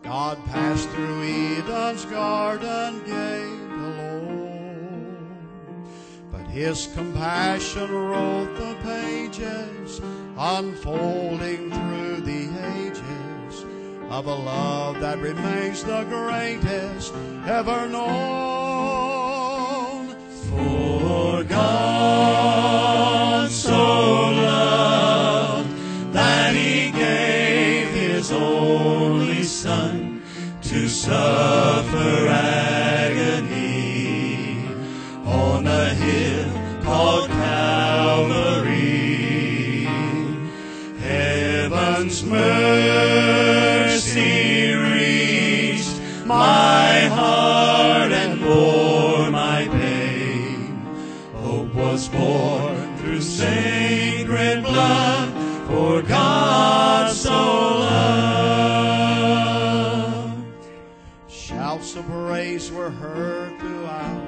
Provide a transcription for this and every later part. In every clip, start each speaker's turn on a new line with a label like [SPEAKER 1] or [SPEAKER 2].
[SPEAKER 1] God passed through Eden's garden gate alone, but His compassion wrote the pages, unfolding through the ages, of a love that remains the greatest ever known. For God so loved that He gave His only Son to suffer agony on a hill called Calvary. Heaven's mercy reached my heart and bore my pain. Hope was born through sacred blood, for God so loved. Shouts of praise were heard throughout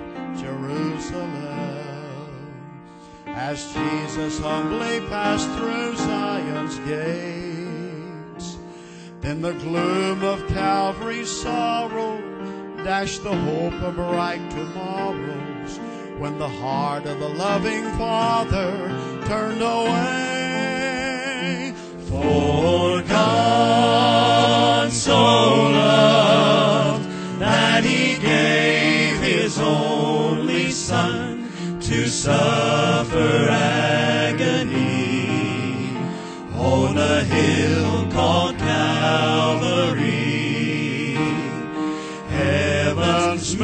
[SPEAKER 1] Jerusalem as Jesus humbly passed through Zion's gates. Then the gloom of Calvary's sorrow dashed the hope of bright tomorrows, when the heart of the loving Father turned away. For God so loved that He gave His only Son to suffer agony on a hill called Calvary. Heaven's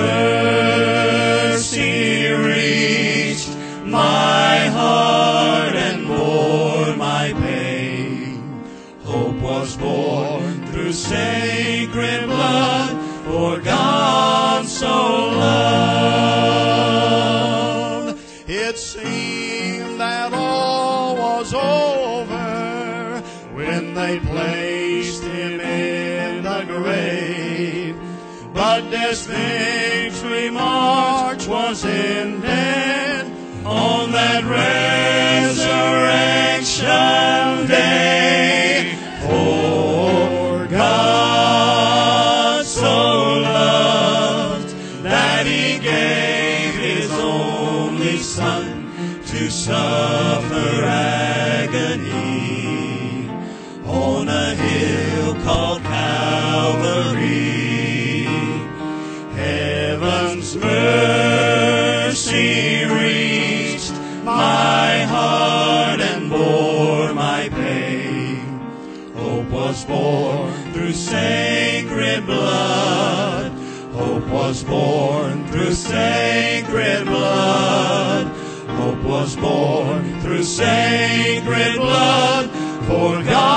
[SPEAKER 1] mercy reached my heart and bore my pain. Hope was born through sacred blood, for God so loved. It seemed that all was over when they placed Him in the grave, but Death's victory march was ended on that resurrection day. For God so loved that He gave His only Son to suffer agony on a hill called Calvary. Heaven's mercy reached my heart and bore my pain. Hope was born through sacred blood. Hope was born through sacred blood. Hope was born through sacred blood, for God